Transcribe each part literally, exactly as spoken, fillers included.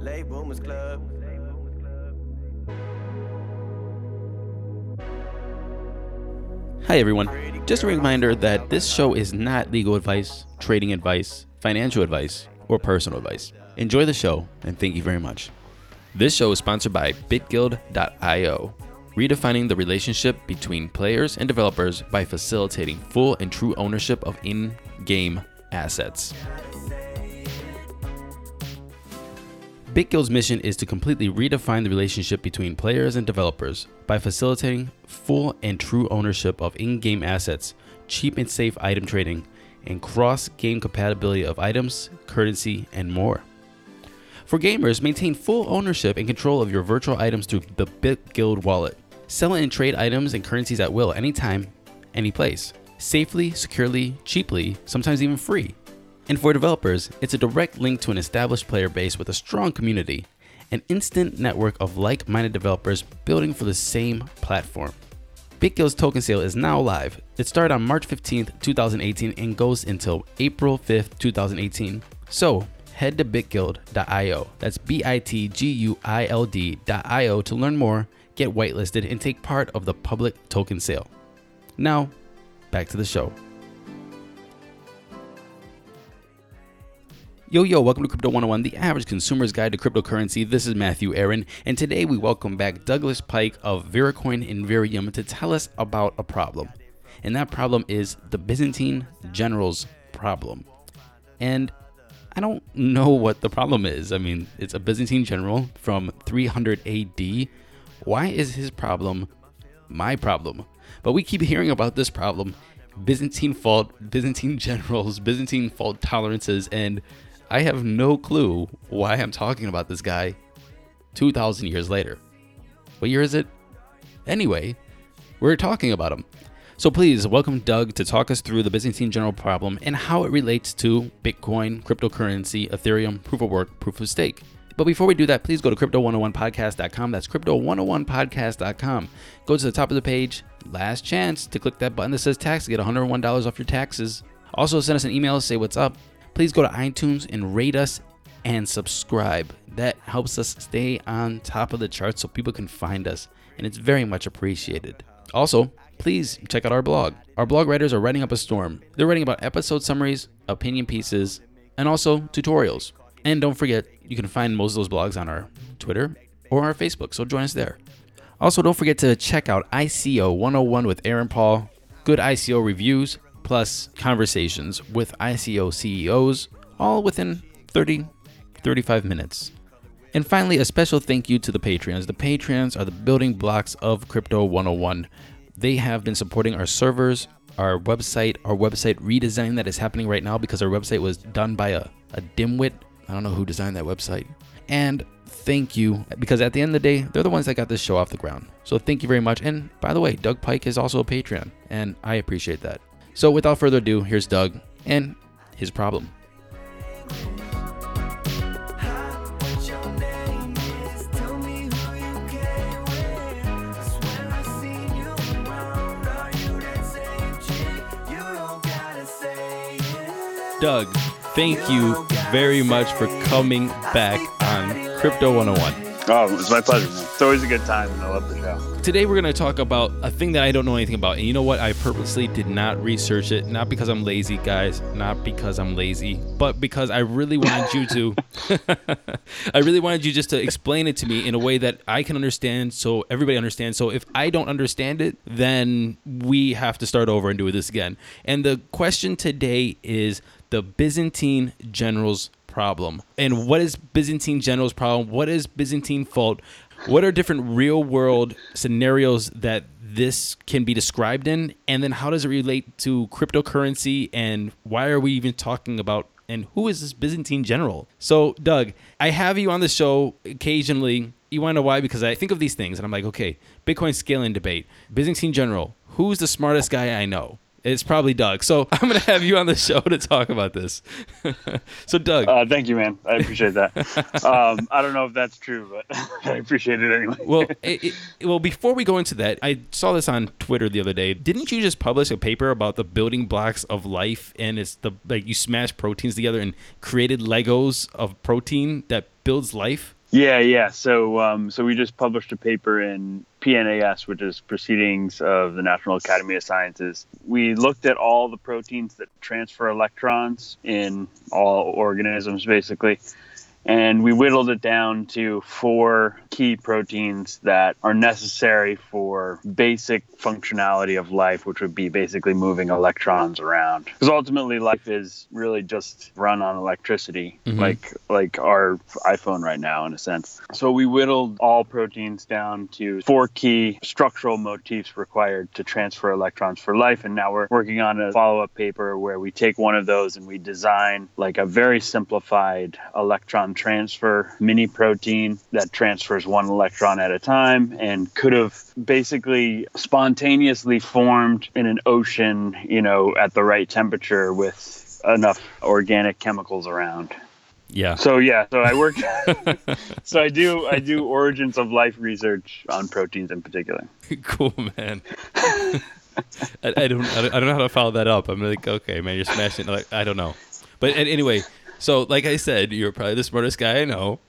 Late Boomers Club. Hi everyone, just a reminder that this show is not legal advice, trading advice, financial advice, or personal advice. Enjoy the show and thank you very much. This show is sponsored by bitguild dot io, redefining the relationship between players and developers by facilitating full and true ownership of in-game assets. BitGuild's mission is to completely redefine the relationship between players and developers by facilitating full and true ownership of in-game assets, cheap and safe item trading, and cross-game compatibility of items, currency, and more. For gamers, maintain full ownership and control of your virtual items through the BitGuild wallet. Sell and trade items and currencies at will, anytime, any place. Safely, securely, cheaply, sometimes even free. And for developers, it's a direct link to an established player base with a strong community, an instant network of like-minded developers building for the same platform. BitGuild's token sale is now live. It started on March fifteenth, twenty eighteen and goes until April fifth, twenty eighteen. So head to bitguild dot io, that's B I T G U I L D dot I O to learn more, get whitelisted, and take part of the public token sale. Now, back to the show. Yo, yo, welcome to Crypto one oh one, the average consumer's guide to cryptocurrency. This is Matthew Aaron, and today we welcome back Douglas Pike of Veracoin and Verium to tell us about a problem. And that problem is the Byzantine generals problem. And I don't know what the problem is. I mean, it's a Byzantine general from three hundred A D. Why is his problem my problem? But we keep hearing about this problem, Byzantine fault, Byzantine generals, Byzantine fault tolerances, and I have no clue why I'm talking about this guy two thousand years later. What year is it? Anyway, we're talking about him. So please welcome Doug to talk us through the Byzantine general problem and how it relates to Bitcoin, cryptocurrency, Ethereum, proof of work, proof of stake. But before we do that, please go to crypto one oh one podcast dot com. That's crypto one oh one podcast dot com. Go to the top of the page. Last chance to click that button that says tax to get one hundred one dollars off your taxes. Also, send us an email, say what's up. Please go to iTunes and rate us and subscribe. That helps us stay on top of the charts so people can find us, and it's very much appreciated. Also, please check out our blog. Our blog writers are writing up a storm. They're writing about episode summaries, opinion pieces, and also tutorials. And don't forget, you can find most of those blogs on our Twitter or our Facebook, so join us there. Also, don't forget to check out I C O one oh one with Aaron Paul. Good I C O reviews, plus conversations with I C O C E Os, all within thirty, thirty-five minutes. And finally, a special thank you to the Patreons. The Patreons are the building blocks of Crypto one oh one. They have been supporting our servers, our website, our website redesign that is happening right now because our website was done by a, a dimwit. I don't know who designed that website. And thank you, because at the end of the day, they're the ones that got this show off the ground. So thank you very much. And by the way, Doug Pike is also a Patreon, and I appreciate that. So without further ado, here's Doug and his problem. Doug, thank you very much for coming back on Crypto one oh one. Oh, it's my pleasure, man. It's always a good time, and I love the show. Today we're going to talk about a thing that I don't know anything about. And you know what? I purposely did not research it. Not because I'm lazy, guys. Not because I'm lazy. But because I really wanted you to... I really wanted you just to explain it to me in a way that I can understand so everybody understands. So if I don't understand it, then we have to start over and do this again. And the question today is the Byzantine generals problem. And what is Byzantine generals problem? What is Byzantine fault? What are different real world scenarios that this can be described in? And then how does it relate to cryptocurrency? And why are we even talking about, and who is this Byzantine general? So Doug, I have you on the show occasionally. You want to know why? Because I think of these things and I'm like, okay, Bitcoin scaling debate, Byzantine general, who's the smartest guy I know? It's probably Doug. So I'm going to have you on the show to talk about this. So Doug. Uh, thank you, man. I appreciate that. um, I don't know if that's true, but I appreciate it anyway. well, it, it, well, before we go into that, I saw this on Twitter the other day. Didn't you just publish a paper about the building blocks of life? And it's the like you smash proteins together and created Legos of protein that builds life? Yeah, yeah. So, um, so we just published a paper in P N A S, which is Proceedings of the National Academy of Sciences. We looked at all the proteins that transfer electrons in all organisms, basically. And we whittled it down to four key proteins that are necessary for basic functionality of life, which would be basically moving electrons around. Because ultimately, life is really just run on electricity, mm-hmm. like like our iPhone right now, in a sense. So we whittled all proteins down to four key structural motifs required to transfer electrons for life. And now we're working on a follow-up paper where we take one of those and we design like a very simplified electron transfer mini protein that transfers one electron at a time and could have basically spontaneously formed in an ocean, you know, at the right temperature with enough organic chemicals around. Yeah. So yeah, so I work. so I do I do origins of life research on proteins in particular. Cool, man. I, I don't I don't know how to follow that up. I'm like, okay, man, you're smashing. Like, I don't know, but anyway. So, like I said, you're probably the smartest guy I know.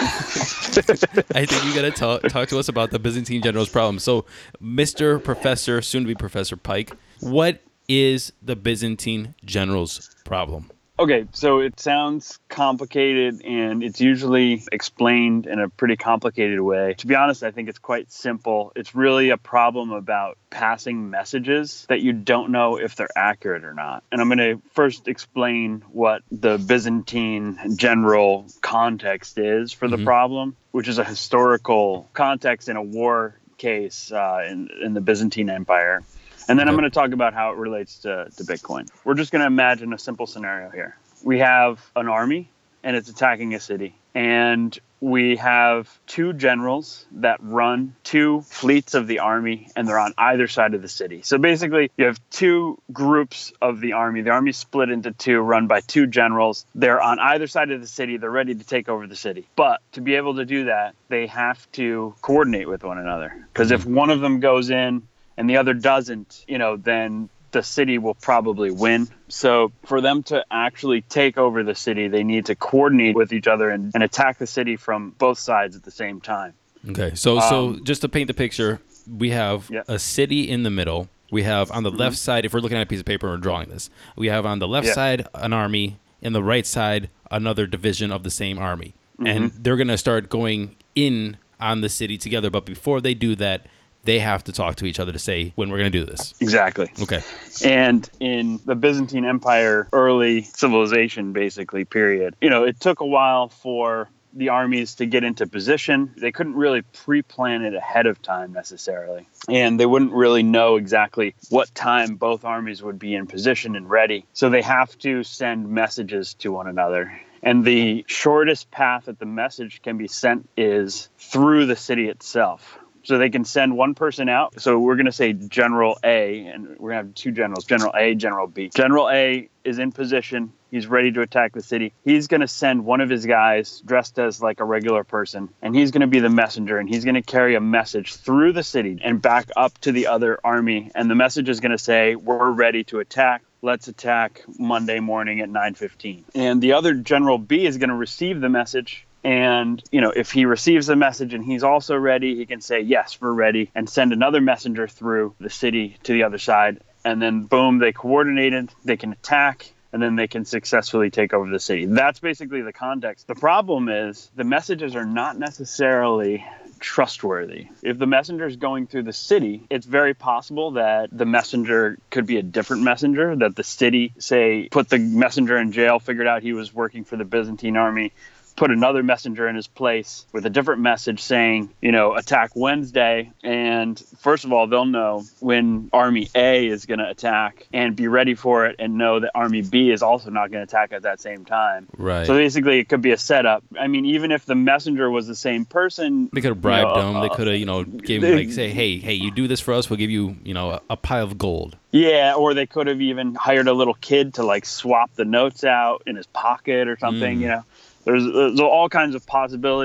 I think you got to talk talk to us about the Byzantine generals problem. So, Mister Professor, soon to be Professor Pike, what is the Byzantine generals problem? Okay, so it sounds complicated, and it's usually explained in a pretty complicated way. To be honest, I think it's quite simple. It's really a problem about passing messages that you don't know if they're accurate or not. And I'm going to first explain what the Byzantine general context is for the mm-hmm. problem, which is a historical context in a war case uh, in, in the Byzantine Empire. And then okay. I'm going to talk about how it relates to, to Bitcoin. We're just going to imagine a simple scenario here. We have an army, and it's attacking a city. And we have two generals that run two fleets of the army, and they're on either side of the city. So basically, you have two groups of the army. The army's split into two, run by two generals. They're on either side of the city. They're ready to take over the city. But to be able to do that, they have to coordinate with one another. Because if one of them goes in, and the other doesn't, you know, then the city will probably win. So for them to actually take over the city, they need to coordinate with each other and, and attack the city from both sides at the same time. Okay, so um, so just to paint the picture, we have yeah. a city in the middle. We have on the mm-hmm. left side, if we're looking at a piece of paper and we're drawing this, we have on the left yeah. side an army, in the right side another division of the same army. Mm-hmm. And they're going to start going in on the city together. But before they do that, they have to talk to each other to say when we're going to do this. Exactly. Okay. And in the Byzantine Empire, early civilization, basically, period, you know, it took a while for the armies to get into position. They couldn't really pre-plan it ahead of time necessarily. And they wouldn't really know exactly what time both armies would be in position and ready. So they have to send messages to one another. And the shortest path that the message can be sent is through the city itself. So they can send one person out. So we're going to say General A, and we're going to have two generals, General A, General B. General A is in position. He's ready to attack the city. He's going to send one of his guys dressed as like a regular person, and he's going to be the messenger, and he's going to carry a message through the city and back up to the other army. And the message is going to say, we're ready to attack. Let's attack Monday morning at nine fifteen. And the other General B is going to receive the message. And, you know, if he receives the message and he's also ready, he can say, yes, we're ready, and send another messenger through the city to the other side. And then, boom, they coordinated, they can attack, and then they can successfully take over the city. That's basically the context. The problem is the messages are not necessarily trustworthy. If the messenger is going through the city, it's very possible that the messenger could be a different messenger, that the city, say, put the messenger in jail, figured out he was working for the Byzantine army, put another messenger in his place with a different message saying, you know, attack Wednesday. And first of all, they'll know when Army A is going to attack and be ready for it, and know that Army B is also not going to attack at that same time. Right. So basically, it could be a setup. I mean, even if the messenger was the same person, they could have bribed you know, him. They could have, you know, gave him, like, say, hey, hey, you do this for us, we'll give you, you know, a, a pile of gold. Yeah, or they could have even hired a little kid to like swap the notes out in his pocket or something, mm. you know. There's, there's all kinds of possibilities.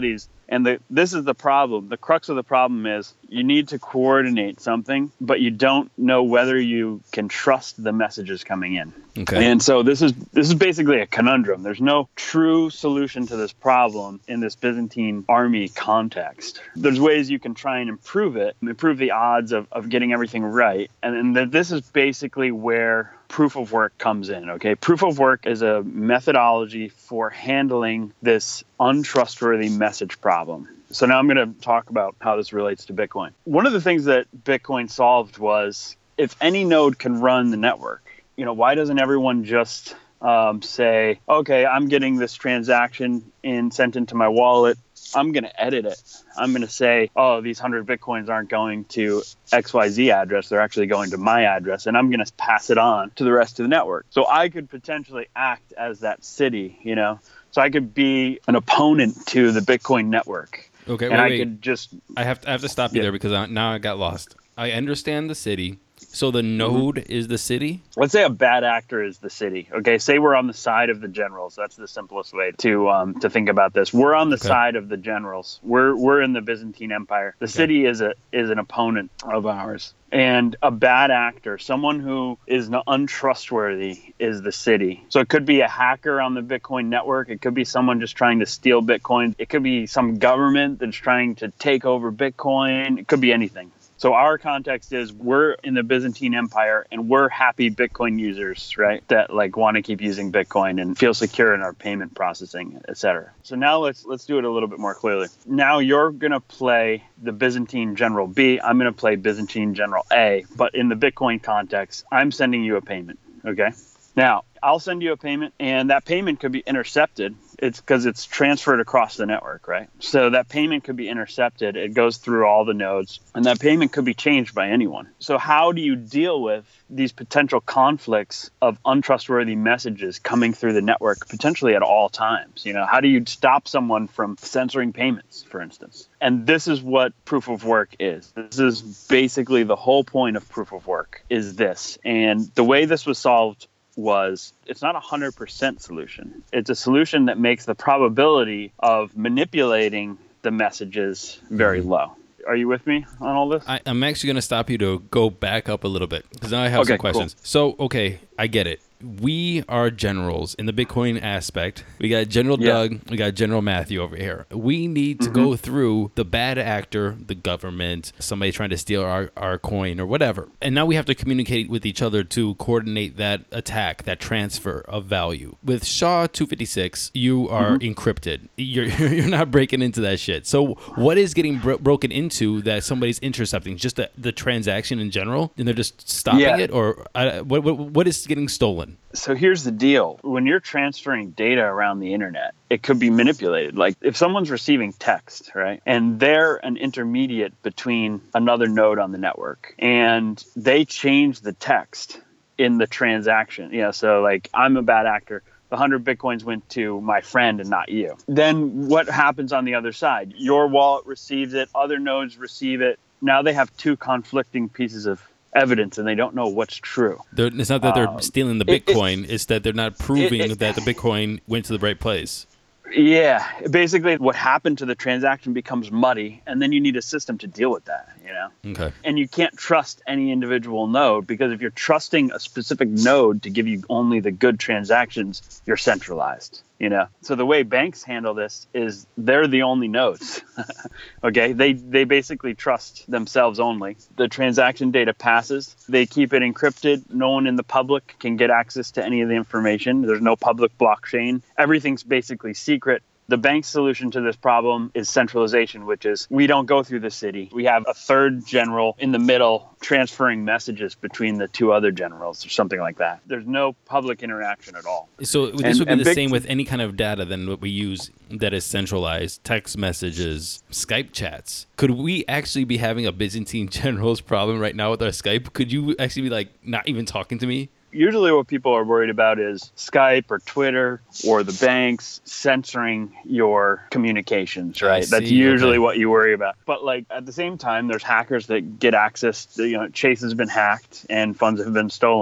And the, this is the problem. The crux of the problem is you need to coordinate something, but you don't know whether you can trust the messages coming in. Okay. And so this is this is basically a conundrum. There's no true solution to this problem in this Byzantine army context. There's ways you can try and improve it, improve the odds of, of getting everything right. And, and th- this is basically where proof of work comes in, okay? Proof of work is a methodology for handling this untrustworthy message problem. So now I'm going to talk about how this relates to Bitcoin. One of the things that Bitcoin solved was if any node can run the network, you know, why doesn't everyone just um, say, okay, I'm getting this transaction in sent into my wallet. I'm going to edit it. I'm going to say, oh, these one hundred Bitcoins aren't going to X Y Z address. They're actually going to my address. And I'm going to pass it on to the rest of the network. So I could potentially act as that city, you know. So I could be an opponent to the Bitcoin network. Okay, and wait, I wait. could just... I have to, I have to stop you Yeah. there because I, now I got lost. I understand the city. So the node mm-hmm. is the city? Let's say a bad actor is the city. Okay, say we're on the side of the generals. That's the simplest way to um, to think about this. We're on the Okay. side of the generals. We're we're in the Byzantine Empire. The Okay. city is a is an opponent of ours. And a bad actor, someone who is n- untrustworthy, is the city. So it could be a hacker on the Bitcoin network. It could be someone just trying to steal Bitcoin. It could be some government that's trying to take over Bitcoin. It could be anything. So our context is we're in the Byzantine Empire and we're happy Bitcoin users, right? That like want to keep using Bitcoin and feel secure in our payment processing, et cetera. So now let's let's do it a little bit more clearly. Now you're going to play the Byzantine General B. I'm going to play Byzantine General A. But in the Bitcoin context, I'm sending you a payment, okay? Now, I'll send you a payment, and that payment could be intercepted. It's because it's transferred across the network, right? So that payment could be intercepted. It goes through all the nodes, and that payment could be changed by anyone. So how do you deal with these potential conflicts of untrustworthy messages coming through the network potentially at all times? You know, how do you stop someone from censoring payments, for instance? And this is what proof of work is. This is basically the whole point of proof of work is this. And the way this was solved was it's not a one hundred percent solution. It's a solution that makes the probability of manipulating the messages very low. Are you with me on all this? I, I'm actually going to stop you to go back up a little bit because now I have Okay, some questions. Cool. So, okay, I get it. We are generals in the Bitcoin aspect. We got General Yeah. Doug. We got General Matthew over here. We need to Mhm. go through the bad actor, the government, somebody trying to steal our, our coin or whatever. And now we have to communicate with each other to coordinate that attack, that transfer of value. With S H A two fifty-six, you are Mhm. encrypted. You're you're not breaking into that shit. So what is getting bro- broken into that somebody's intercepting? Just the, the transaction in general, and they're just stopping Yeah. it, or uh, what, what what is getting stolen? So here's the deal. When you're transferring data around the internet, it could be manipulated. Like if someone's receiving text, right, and they're an intermediate between another node on the network, and they change the text in the transaction. Yeah, so like I'm a bad actor. The one hundred Bitcoins went to my friend and not you. Then what happens on the other side? Your wallet receives it. Other nodes receive it. Now they have two conflicting pieces of evidence and they don't know what's true. They're, it's not that they're Um, stealing the it- Bitcoin. it's that they're not proving it- it- that the Bitcoin went to the right place. Yeah, basically what happened to the transaction becomes muddy, and then you need a system to deal with that, you know? Okay. And you can't trust any individual node, because if you're trusting a specific node to give you only the good transactions, you're centralized, you know? So the way banks handle this is they're the only nodes, okay? They they basically trust themselves only. The transaction data passes. They keep it encrypted. No one in the public can get access to any of the information. There's no public blockchain. Everything's basically secret. The bank's solution to this problem is centralization, which is we don't go through the city. We have a third general in the middle transferring messages between the two other generals or something like that. There's no public interaction at all. So this And- would be and the big- same with any kind of data than what we use that is centralized, text messages, Skype chats. Could we actually be having a Byzantine generals problem right now with our Skype? Could you actually be like not even talking to me? Usually what people are worried about is Skype or Twitter or the banks censoring your communications, right? I That's see, usually okay. what you worry about. But like at the same time, there's hackers that get access to, you know, Chase has been hacked and funds have been stolen.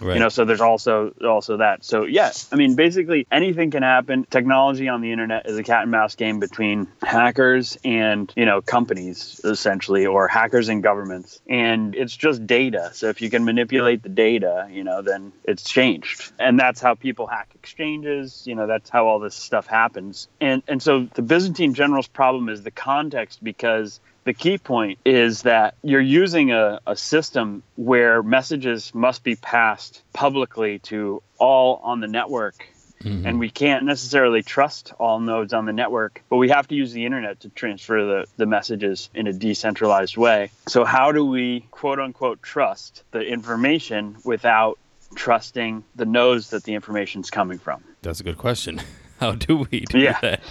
Right. You know, so there's also also that. So yeah, I mean, basically anything can happen. Technology on the internet is a cat and mouse game between hackers and, you know, companies essentially, or hackers and governments. And it's just data. So if you can manipulate the data, you know, then it's changed. And that's how people hack exchanges. You know, that's how all this stuff happens. And and so the Byzantine general's problem is the context, because the key point is that you're using a, a system where messages must be passed publicly to all on the network. Mm-hmm. And we can't necessarily trust all nodes on the network, but we have to use the internet to transfer the, the messages in a decentralized way. So how do we, quote unquote, trust the information without trusting the nodes that the information's coming from? That's a good question. How do we do yeah. that?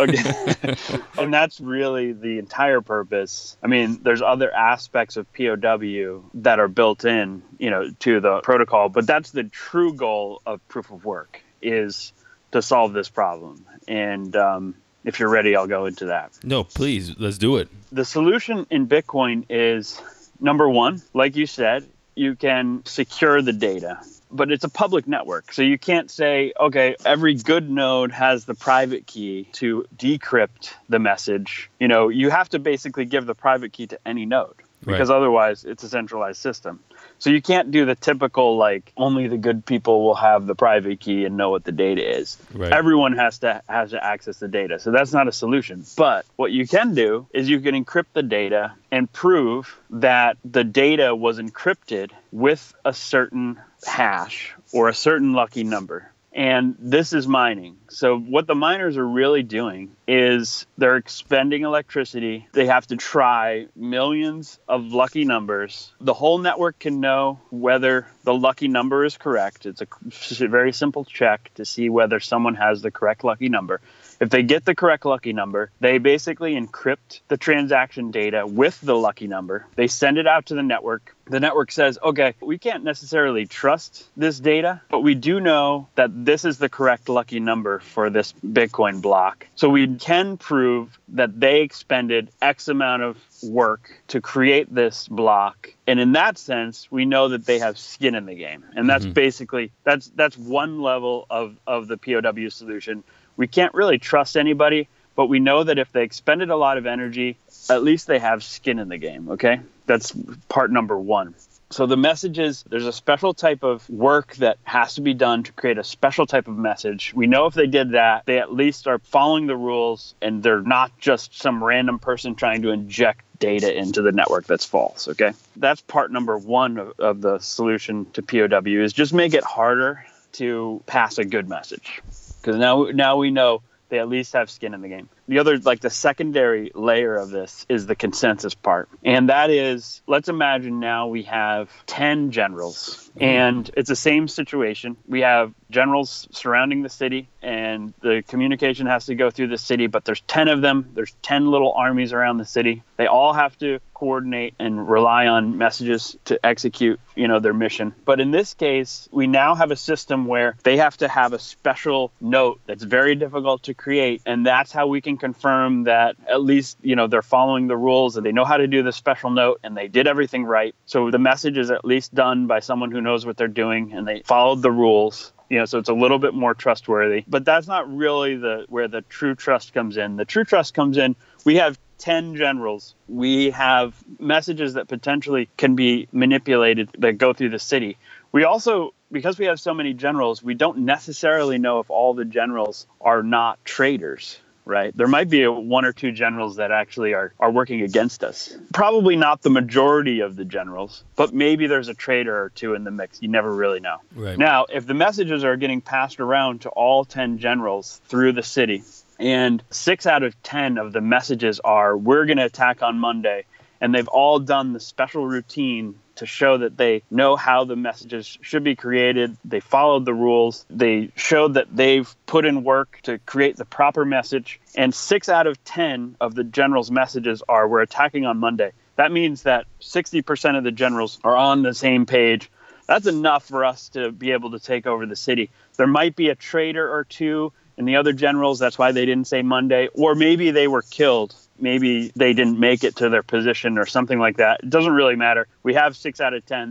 Okay. And that's really the entire purpose. I mean, there's other aspects of P O W that are built in, you know, to the protocol, but that's the true goal of proof of work, is to solve this problem. And um, if you're ready, I'll go into that. No, please, let's do it. The solution in Bitcoin is, number one, like you said, you can secure the data. But it's a public network. So you can't say, okay, every good node has the private key to decrypt the message. You know, you have to basically give the private key to any node, because right. otherwise it's a centralized system. So you can't do the typical, like, only the good people will have the private key and know what the data is. Right. Everyone has to has to access the data. So that's not a solution. But what you can do is you can encrypt the data and prove that the data was encrypted with a certain hash or a certain lucky number. And this is mining. So what the miners are really doing is they're expending electricity. They have to try millions of lucky numbers. The whole network can know whether the lucky number is correct. It's a very simple check to see whether someone has the correct lucky number. If they get the correct lucky number, they basically encrypt the transaction data with the lucky number. They send it out to the network. The network says, okay, we can't necessarily trust this data, but we do know that this is the correct lucky number for this Bitcoin block. So we can prove that they expended X amount of work to create this block. And in that sense, we know that they have skin in the game. And that's mm-hmm. basically, that's that's one level of, of the P O W solution. We can't really trust anybody, but we know that if they expended a lot of energy, at least they have skin in the game, okay? That's part number one. So the messages, there's a special type of work that has to be done to create a special type of message. We know if they did that, they at least are following the rules, and they're not just some random person trying to inject data into the network that's false, okay? That's part number one of, of the solution to P O W, is just make it harder to pass a good message. Because now, now we know they at least have skin in the game. The other, like the secondary layer of this, is the consensus part. And that is, let's imagine now we have ten generals. And it's the same situation. We have generals surrounding the city, and the communication has to go through the city, but there's ten of them. There's ten little armies around the city. They all have to coordinate and rely on messages to execute, you know, their mission. But in this case, we now have a system where they have to have a special note that's very difficult to create, and that's how we can confirm that at least, you know, they're following the rules and they know how to do the special note and they did everything right. So the message is at least done by someone who knows what they're doing and they followed the rules. You know, so it's a little bit more trustworthy. But that's not really the where the true trust comes in. The true trust comes in, we have ten generals. We have messages that potentially can be manipulated that go through the city. We also, because we have so many generals, we don't necessarily know if all the generals are not traitors, right? There might be a, one or two generals that actually are, are working against us. Probably not the majority of the generals, but maybe there's a traitor or two in the mix. You never really know. Right. Now, if the messages are getting passed around to all ten generals through the city, and six out of ten of the messages are, we're going to attack on Monday, and they've all done the special routine to show that they know how the messages should be created. They followed the rules. They showed that they've put in work to create the proper message. And six out of ten of the generals' messages are, we're attacking on Monday. That means that sixty percent of the generals are on the same page. That's enough for us to be able to take over the city. There might be a traitor or two in the other generals. That's why they didn't say Monday. Or maybe they were killed. Maybe they didn't make it to their position or something like that. It doesn't really matter. We have six out of ten.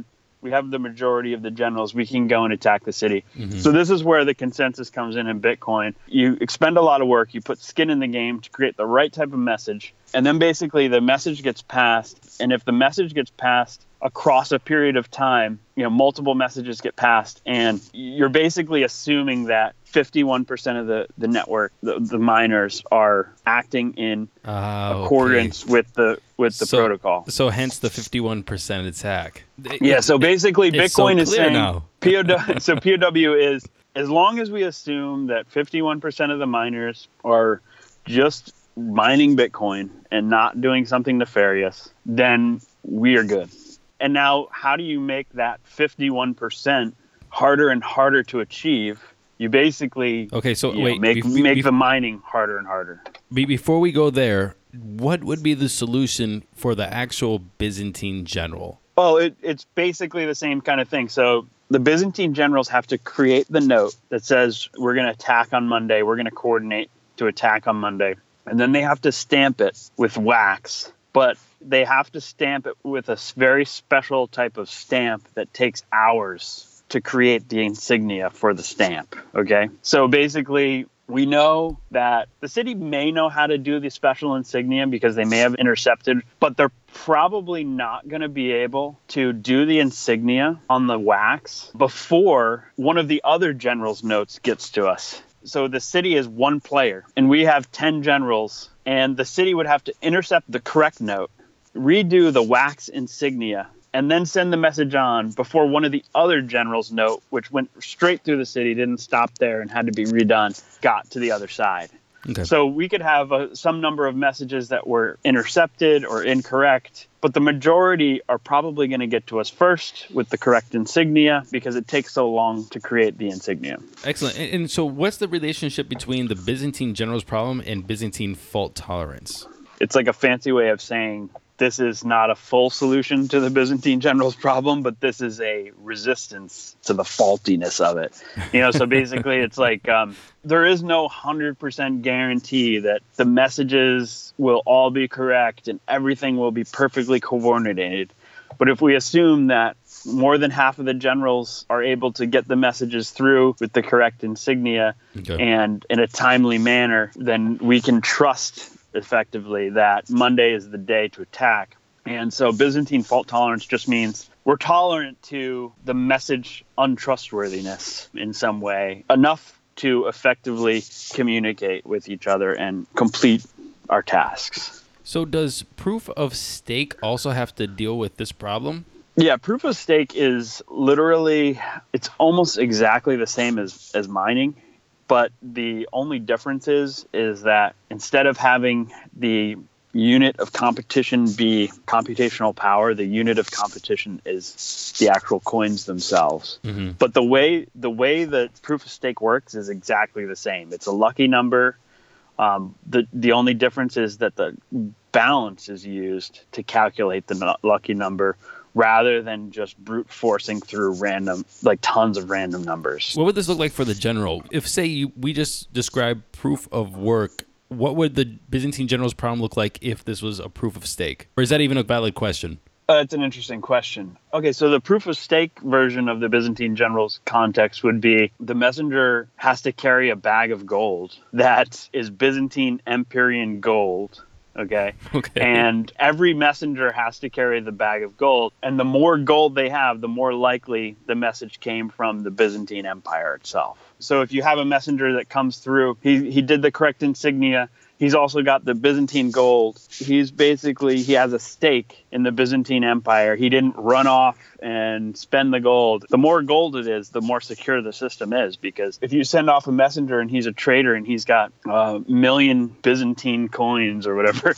we have the majority of the generals, we can go and attack the city. Mm-hmm. So this is where the consensus comes in in Bitcoin. You expend a lot of work, you put skin in the game to create the right type of message, and then basically the message gets passed. And if the message gets passed across a period of time, you know, multiple messages get passed, and you're basically assuming that fifty-one percent of the, the network, the, the miners, are acting in uh, accordance okay. with the with the so, protocol. So hence the fifty-one percent attack. Yeah, so basically it, Bitcoin so is saying, now. P O W, so P O W is, as long as we assume that fifty-one percent of the miners are just mining Bitcoin and not doing something nefarious, then we are good. And now, how do you make that fifty-one percent harder and harder to achieve? You basically okay. So you wait, know, make be, make be, the mining harder and harder. Be, before we go there, what would be the solution for the actual Byzantine general? Well, it, it's basically the same kind of thing. So the Byzantine generals have to create the note that says we're going to attack on Monday. We're going to coordinate to attack on Monday, and then they have to stamp it with wax. But they have to stamp it with a very special type of stamp that takes hours to create the insignia for the stamp. Okay. So basically, we know that the city may know how to do the special insignia because they may have intercepted, but they're probably not going to be able to do the insignia on the wax before one of the other generals' notes gets to us. So the city is one player, and we have ten generals, and the city would have to intercept the correct note, redo the wax insignia, and then send the message on before one of the other generals' note, which went straight through the city, didn't stop there and had to be redone, got to the other side. Okay. So we could have a, some number of messages that were intercepted or incorrect, but the majority are probably going to get to us first with the correct insignia because it takes so long to create the insignia. Excellent. And, and so what's the relationship between the Byzantine general's problem and Byzantine fault tolerance? It's like a fancy way of saying this is not a full solution to the Byzantine general's problem, but this is a resistance to the faultiness of it. You know, so basically it's like um, there is no one hundred percent guarantee that the messages will all be correct and everything will be perfectly coordinated. But if we assume that more than half of the generals are able to get the messages through with the correct insignia okay. and in a timely manner, then we can trust effectively that Monday is the day to attack. And so Byzantine fault tolerance just means we're tolerant to the message untrustworthiness in some way, enough to effectively communicate with each other and complete our tasks. So does proof of stake also have to deal with this problem? Yeah, proof of stake is literally, it's almost exactly the same as, as mining. But the only difference is, is that instead of having the unit of competition be computational power, the unit of competition is the actual coins themselves. Mm-hmm. But the way the way that proof of stake works is exactly the same. It's a lucky number. Um, the the only difference is that the balance is used to calculate the lucky number, rather than just brute forcing through random, like tons of random numbers. What would this look like for the general? If, say, you, we just described proof of work, what would the Byzantine general's problem look like if this was a proof of stake? Or is that even a valid question? Uh, it's an interesting question. Okay, so the proof of stake version of the Byzantine general's context would be the messenger has to carry a bag of gold that is Byzantine Empyrean gold. Okay? Okay. And every messenger has to carry the bag of gold. And the more gold they have, the more likely the message came from the Byzantine Empire itself. So if you have a messenger that comes through, he, he did the correct insignia. He's also got the Byzantine gold. He's basically, he has a stake in the Byzantine Empire. He didn't run off and spend the gold. The more gold it is, the more secure the system is, because if you send off a messenger and he's a traitor and he's got a million Byzantine coins or whatever,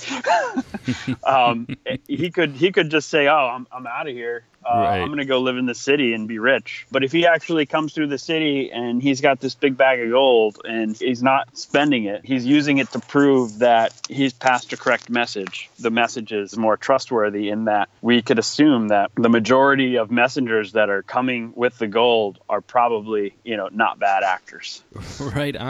um, he could he could just say, oh, I'm, I'm out of here. Uh, right. I'm going to go live in the city and be rich. But if he actually comes through the city and he's got this big bag of gold and he's not spending it, he's using it to prove that he's passed a correct message. The message is more trustworthy in that we could assume that the majority of messengers that are coming with the gold are probably, you know, not bad actors. Right on.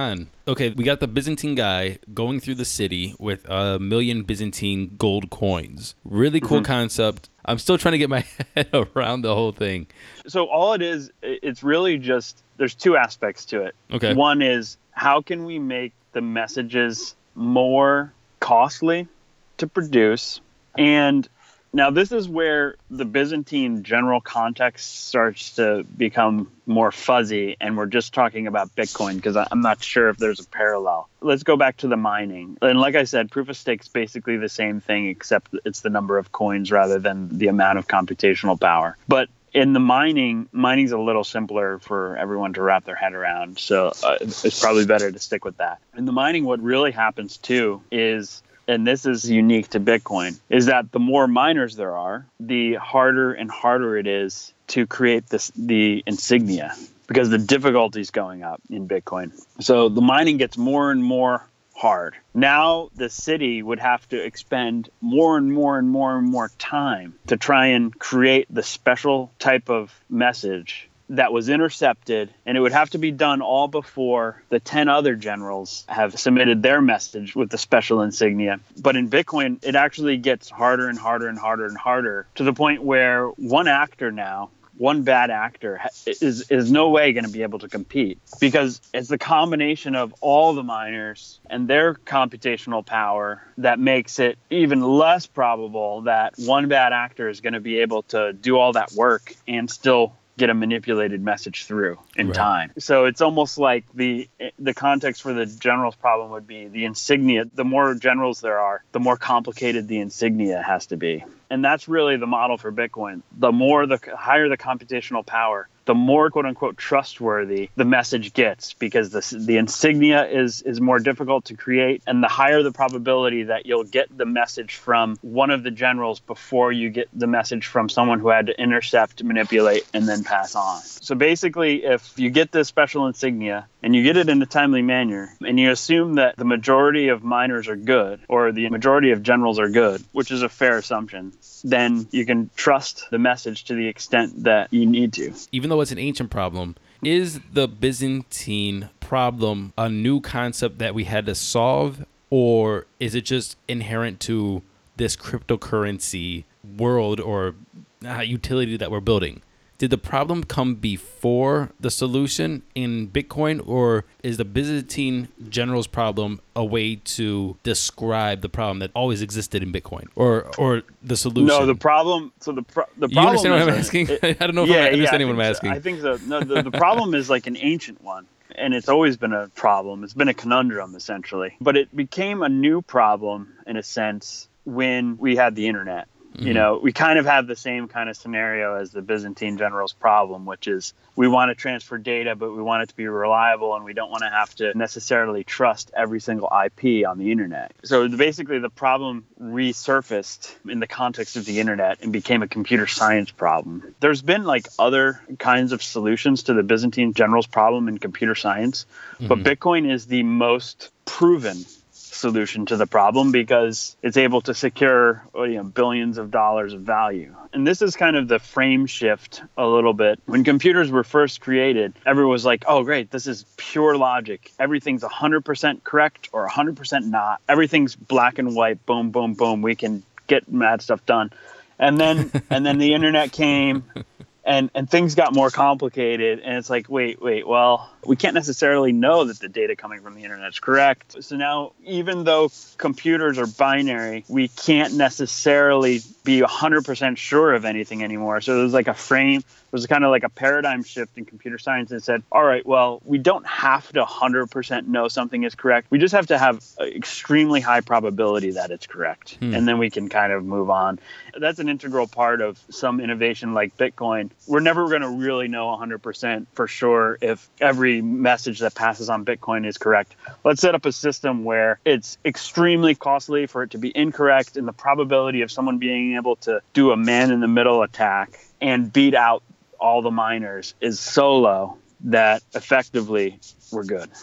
Okay, we got the Byzantine guy going through the city with a million Byzantine gold coins. Really cool mm-hmm. concept. I'm still trying to get my head around the whole thing. So all it is, it's really just, there's two aspects to it. Okay. One is, how can we make the messages more costly to produce? And now this is where the Byzantine general context starts to become more fuzzy, and we're just talking about Bitcoin because I'm not sure if there's a parallel. Let's go back to the mining. And like I said, proof of stake is basically the same thing, except it's the number of coins rather than the amount of computational power. But in the mining, mining's a little simpler for everyone to wrap their head around. So uh, it's probably better to stick with that. In the mining, what really happens too is, and this is unique to Bitcoin, is that the more miners there are, the harder and harder it is to create this the insignia, because the difficulty is going up in Bitcoin. So the mining gets more and more hard. Now the city would have to expend more and more and more and more time to try and create the special type of message that was intercepted, and it would have to be done all before the ten other generals have submitted their message with the special insignia. But in Bitcoin, it actually gets harder and harder and harder and harder, to the point where one actor now, one bad actor is is no way going to be able to compete, because it's the combination of all the miners and their computational power that makes it even less probable that one bad actor is going to be able to do all that work and still get a manipulated message through in right. time. So it's almost like the the context for the generals problem would be the insignia. The more generals there are, the more complicated the insignia has to be. And that's really the model for Bitcoin. The more, the higher the computational power, the more quote unquote trustworthy the message gets, because the the insignia is is more difficult to create, and the higher the probability that you'll get the message from one of the generals before you get the message from someone who had to intercept, manipulate, and then pass on. So basically, if you get this special insignia and you get it in a timely manner, and you assume that the majority of miners are good, or the majority of generals are good, which is a fair assumption, then you can trust the message to the extent that you need to. Even though it's an ancient problem, is the Byzantine problem a new concept that we had to solve, or is it just inherent to this cryptocurrency world or uh, utility that we're building? Did the problem come before the solution in Bitcoin, or is the Byzantine generals problem a way to describe the problem that always existed in Bitcoin, or or the solution? No, the problem. So the pro, the problem. You understand what I'm a, asking? It, I don't know if yeah, I'm understanding yeah, what I'm asking. So. I think so. No, the, the problem is like an ancient one, and it's always been a problem. It's been a conundrum essentially, but it became a new problem in a sense when we had the internet. You know, we kind of have the same kind of scenario as the Byzantine generals problem, which is we want to transfer data, but we want it to be reliable, and we don't want to have to necessarily trust every single I P on the internet. So basically the problem resurfaced in the context of the internet and became a computer science problem. There's been like other kinds of solutions to the Byzantine generals problem in computer science, mm-hmm. but Bitcoin is the most proven solution to the problem because it's able to secure, you know, billions of dollars of value. And this is kind of the frame shift a little bit. When computers were first created, everyone was like, oh, great, this is pure logic. Everything's one hundred percent correct or one hundred percent not. Everything's black and white. Boom, boom, boom. We can get mad stuff done. And then and then the internet came. And and things got more complicated, and it's like, wait, wait, well, we can't necessarily know that the data coming from the internet is correct. So now, even though computers are binary, we can't necessarily be one hundred percent sure of anything anymore. So there's like a frame, there's kind of like a paradigm shift in computer science that said, all right, well, we don't have to one hundred percent know something is correct. We just have to have an extremely high probability that it's correct. Hmm. And then we can kind of move on. That's an integral part of some innovation like Bitcoin. We're never going to really know one hundred percent for sure if every message that passes on Bitcoin is correct. Let's set up a system where it's extremely costly for it to be incorrect, and the probability of someone being able to do a man-in-the-middle attack and beat out all the miners is so low that effectively we're good.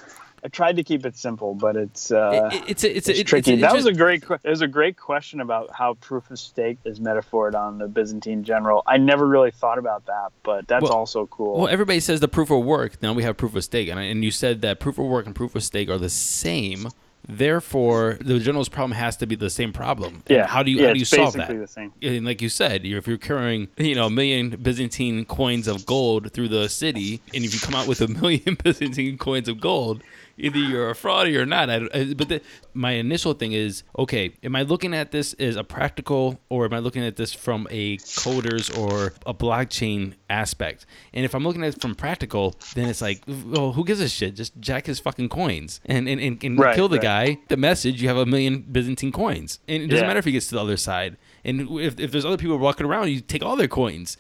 I tried to keep it simple, but it's uh, it, it's it's, it's it's tricky. It's, that it's was a great. It was a great question about how proof of stake is metaphored on the Byzantine general. I never really thought about that, but that's well, also cool. Well, everybody says the proof of work. Now we have proof of stake, and I, and you said that proof of work and proof of stake are the same. Therefore, the general's problem has to be the same problem. And yeah. How do you yeah, how do you solve that? Basically the same. And like you said, if you're carrying, you know, a million Byzantine coins of gold through the city, and if you come out with a million Byzantine coins of gold, either you're a fraud or you're not. I, I, but the, my initial thing is, okay, am I looking at this as a practical, or am I looking at this from a coders or a blockchain aspect? And if I'm looking at it from practical, then it's like, well, who gives a shit? Just jack his fucking coins and and, and, and right, kill the right. guy. The message, you have a million Byzantine coins, and it doesn't yeah. matter if he gets to the other side. And if, if there's other people walking around, you take all their coins.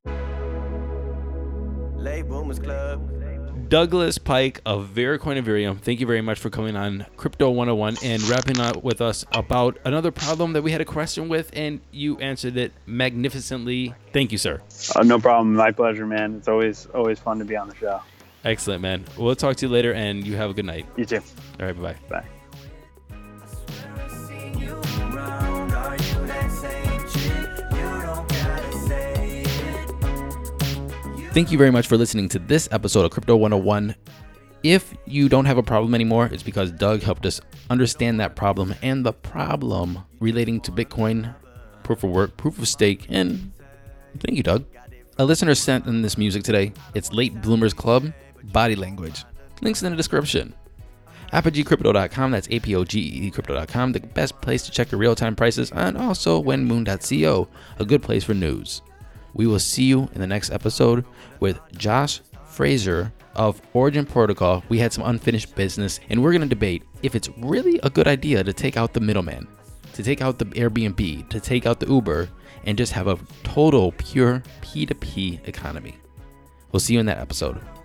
Late Boomers Club. Douglas Pike of Vericoin and Verium, thank you very much for coming on Crypto one oh one and wrapping up with us about another problem that we had a question with, and you answered it magnificently. Thank you, sir. Oh, no problem. My pleasure, man. It's always always fun to be on the show. Excellent, man. We'll talk to you later, and you have a good night. You too. All right, bye-bye. Bye. Thank you very much for listening to this episode of Crypto one oh one. If you don't have a problem anymore, it's because Doug helped us understand that problem and the problem relating to Bitcoin, proof of work, proof of stake, and thank you, Doug. A listener sent in this music today. It's Late Bloomers Club, Body Language. Links in the description. apogee crypto dot com, that's A P O G E E crypto dot com, the best place to check your real-time prices, and also wenmoon dot co, a good place for news. We will see you in the next episode with Josh Fraser of Origin Protocol. We had some unfinished business, and we're going to debate if it's really a good idea to take out the middleman, to take out the Airbnb, to take out the Uber, and just have a total pure P two P economy. We'll see you in that episode.